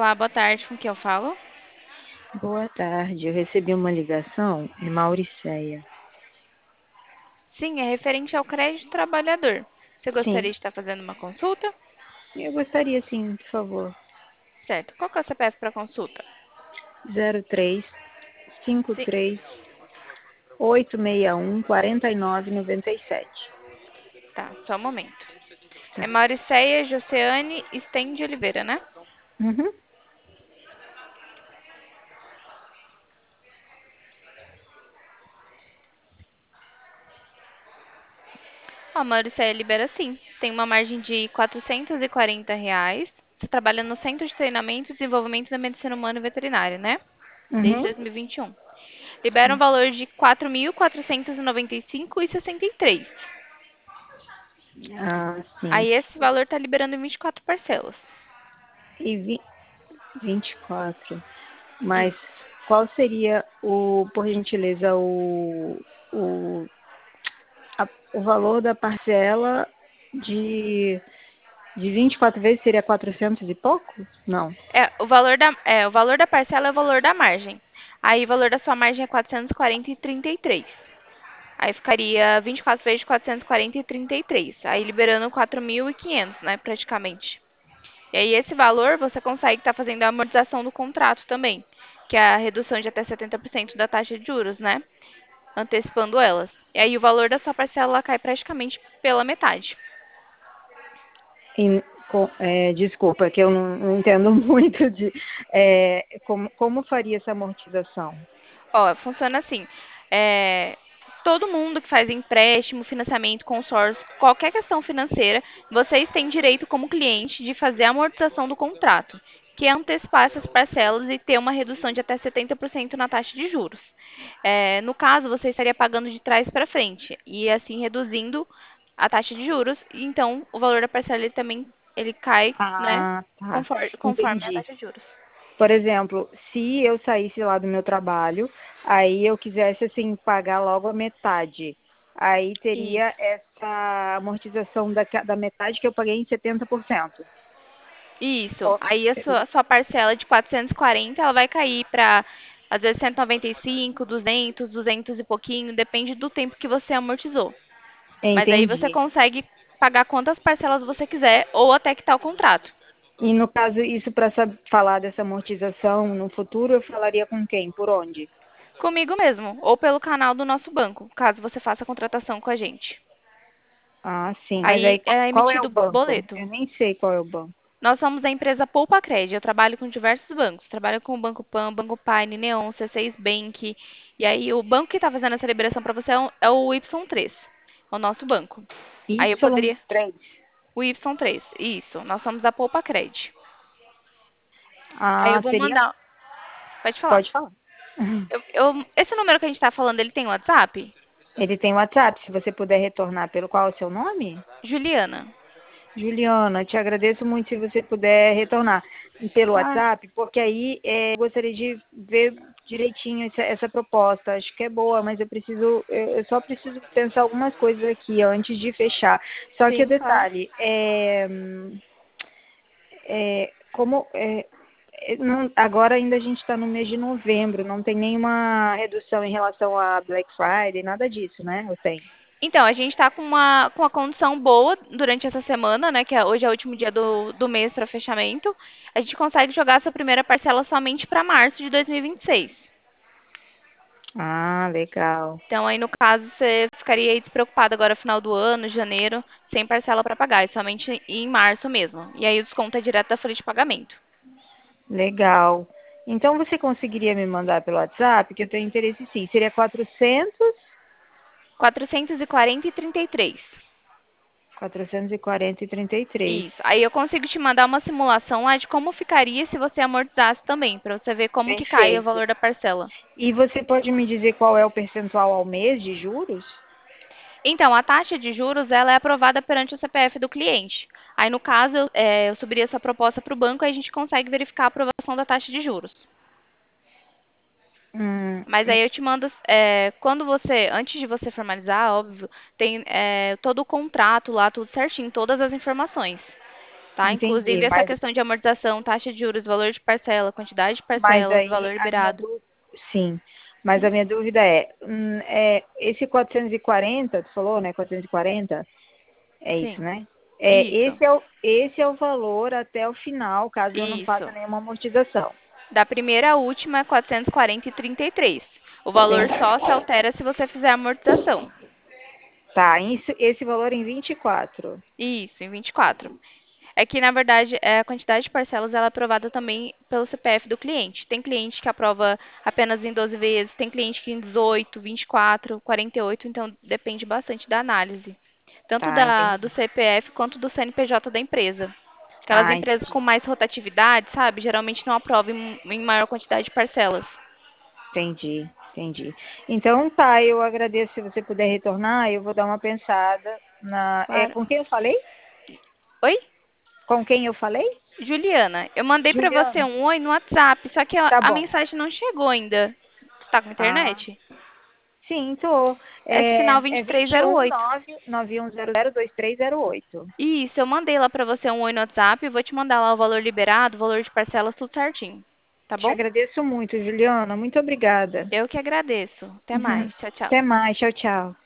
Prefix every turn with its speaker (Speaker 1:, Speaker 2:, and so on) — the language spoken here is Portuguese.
Speaker 1: Olá, boa tarde, com quem eu falo?
Speaker 2: Boa tarde, eu recebi uma ligação de Mauricéia.
Speaker 1: Sim, é referente ao crédito trabalhador. Você gostaria
Speaker 2: Sim,
Speaker 1: de estar fazendo uma consulta?
Speaker 2: eu gostaria sim, por favor.
Speaker 1: Certo. Qual que é o CPF para consulta?
Speaker 2: 03
Speaker 1: Sim,
Speaker 2: 53 861 4997.
Speaker 1: tá, só um momento. É
Speaker 2: Tá.
Speaker 1: Mauricéia Josiane Sten de Oliveira, né?
Speaker 2: Uhum,
Speaker 1: Ó, a Mauricéia libera sim. Tem uma margem de R$ 440. Você trabalha no Centro de Treinamento e Desenvolvimento da Medicina Humana e Veterinária, né? Desde
Speaker 2: uhum.
Speaker 1: 2021. Libera um
Speaker 2: Sim.
Speaker 1: valor de R$ 4.495,63.
Speaker 2: Ah, sim.
Speaker 1: Aí esse valor está liberando em 24 parcelas.
Speaker 2: E 24. Mas
Speaker 1: Isso.
Speaker 2: qual seria por gentileza, o, o valor da parcela de, de 24 vezes seria 400 e pouco? Não.
Speaker 1: O valor da parcela é o valor da margem. Aí o valor da sua margem é 440,33. Aí ficaria 24 vezes 440,33. Aí liberando 4.500, né, praticamente. E aí esse valor você consegue estar fazendo a amortização do contrato também, que é a redução de até 70% da taxa de juros, né? Antecipando elas. E aí o valor da sua parcela ela cai praticamente pela metade.
Speaker 2: Desculpa, que eu não entendo muito de como faria essa amortização.
Speaker 1: Ó, funciona assim. é, Todo mundo que faz empréstimo, financiamento, consórcio, qualquer questão financeira, vocês têm direito como cliente de fazer a amortização do contrato, que é antecipar essas parcelas e ter uma redução de até 70% na taxa de juros. No caso, você estaria pagando de trás para frente e assim reduzindo a taxa de juros. E então, o valor da parcela ele também ele cai, né,
Speaker 2: Ah, tá.
Speaker 1: conforme a
Speaker 2: Entendi.
Speaker 1: taxa de juros.
Speaker 2: Por exemplo, se eu saísse lá do meu trabalho, aí eu quisesse assim pagar logo a metade, aí teria
Speaker 1: Isso.
Speaker 2: essa amortização da metade que eu paguei em 70%.
Speaker 1: Isso.
Speaker 2: Ó,
Speaker 1: Aí a sua parcela de 440, ela vai cair para, às vezes, 195, 200, 200 e pouquinho, depende do tempo que você amortizou. Mas aí você
Speaker 2: Entendi.
Speaker 1: consegue pagar quantas parcelas você quiser ou até quitar o contrato.
Speaker 2: E no caso, isso para falar dessa amortização no futuro, eu falaria com quem? Por onde?
Speaker 1: Comigo mesmo, ou pelo canal do nosso banco, caso você faça a contratação com a gente.
Speaker 2: Ah, sim. Mas
Speaker 1: Aí
Speaker 2: aí
Speaker 1: é
Speaker 2: qual é o
Speaker 1: emitido
Speaker 2: banco?
Speaker 1: boleto.
Speaker 2: Eu nem sei qual é o banco.
Speaker 1: Nós somos a empresa Poupa Cred. Eu trabalho com diversos bancos. Trabalho com o Banco Pan, Banco Paine, Neon, C6 Bank. E aí o banco que está fazendo essa liberação para você é o Y3, é o nosso banco. Aí eu poderia.
Speaker 2: Y3.
Speaker 1: O Y3, isso. Nós somos a Poupa Cred. Aí eu
Speaker 2: Ah,
Speaker 1: vou
Speaker 2: seria.
Speaker 1: mandar. Pode falar.
Speaker 2: Pode falar.
Speaker 1: Esse número que a gente está falando, ele tem WhatsApp?
Speaker 2: Ele tem WhatsApp, se você puder retornar pelo qual é o seu nome?
Speaker 1: Juliana.
Speaker 2: Juliana, te agradeço muito se você puder retornar pelo
Speaker 1: Claro.
Speaker 2: WhatsApp, porque aí eu gostaria de ver direitinho essa proposta. Acho que é boa, mas eu só preciso pensar algumas coisas aqui antes de fechar. Só que o
Speaker 1: Sim, claro.
Speaker 2: detalhe como agora ainda a gente está no mês de novembro, não tem nenhuma redução em relação a Black Friday, nada disso, né? Ou tem?
Speaker 1: Então, a gente está com uma condição boa durante essa semana, né? Hoje é o último dia do mês para fechamento. A gente consegue jogar essa primeira parcela somente para março de 2026.
Speaker 2: Ah, legal.
Speaker 1: Então, aí no caso, você ficaria aí despreocupado agora no final do ano, janeiro, sem parcela para pagar, é somente em março mesmo. E aí o desconto é direto da folha de pagamento.
Speaker 2: Legal. Então você conseguiria me mandar pelo WhatsApp, que eu tenho interesse sim. Seria 400,
Speaker 1: 440,33.
Speaker 2: 440 e 33.
Speaker 1: Isso. Aí eu consigo te mandar uma simulação lá de como ficaria se você amortizasse também, para você ver como que cai o
Speaker 2: Perfeito.
Speaker 1: valor da parcela.
Speaker 2: E você pode me dizer qual é o percentual ao mês de juros?
Speaker 1: Então, a taxa de juros ela é aprovada perante o CPF do cliente. Aí, no caso, eu subiria essa proposta para o banco e a gente consegue verificar a aprovação da taxa de juros.
Speaker 2: Hum,
Speaker 1: Mas aí eu te mando, antes de você formalizar, óbvio, tem todo o contrato lá, tudo certinho, todas as informações. tá?
Speaker 2: Entendi.
Speaker 1: Inclusive essa questão de amortização, taxa de juros, valor de parcela, quantidade de
Speaker 2: Mas
Speaker 1: parcelas,
Speaker 2: aí
Speaker 1: valor
Speaker 2: a minha
Speaker 1: liberado.
Speaker 2: dúvida, sim, mas a minha dúvida esse 440, tu falou, né? 440, é isso,
Speaker 1: Sim,
Speaker 2: né?
Speaker 1: isso,
Speaker 2: Esse é o valor até o final, caso eu não faça
Speaker 1: isso.
Speaker 2: nenhuma amortização.
Speaker 1: Da primeira à última, 440,33. O valor
Speaker 2: Entendi.
Speaker 1: só se altera se você fizer a amortização.
Speaker 2: Tá, esse valor em 24.
Speaker 1: Isso, em 24. É que, na verdade, a quantidade de parcelas ela é aprovada também pelo CPF do cliente. Tem cliente que aprova apenas em 12 vezes, tem cliente que em 18, 24, 48, então depende bastante da análise. Tanto
Speaker 2: Tá,
Speaker 1: do
Speaker 2: entendi.
Speaker 1: CPF quanto do CNPJ da empresa. Aquelas
Speaker 2: Ah,
Speaker 1: empresas
Speaker 2: entendi.
Speaker 1: com mais rotatividade, sabe, geralmente não aprovam em maior quantidade de parcelas.
Speaker 2: Entendi, entendi. Então tá, eu agradeço se você puder retornar, eu vou dar uma pensada
Speaker 1: Claro.
Speaker 2: com quem eu falei?
Speaker 1: Oi?
Speaker 2: Com quem eu falei?
Speaker 1: Juliana, eu mandei pra você
Speaker 2: Juliana.
Speaker 1: um oi no WhatsApp, só que
Speaker 2: Tá
Speaker 1: a
Speaker 2: bom.
Speaker 1: mensagem não chegou ainda. Você tá com
Speaker 2: Ah,
Speaker 1: internet?
Speaker 2: sim, tô.
Speaker 1: É final
Speaker 2: É
Speaker 1: 2308.
Speaker 2: 21991002308.
Speaker 1: Isso, eu mandei lá pra você um oi no WhatsApp e vou te mandar lá o valor liberado, o valor de parcelas, tudo certinho. Tá
Speaker 2: Te
Speaker 1: bom?
Speaker 2: agradeço muito, Juliana. Muito obrigada.
Speaker 1: Eu que agradeço. Até mais. Tchau, tchau.
Speaker 2: Até mais. Tchau, tchau.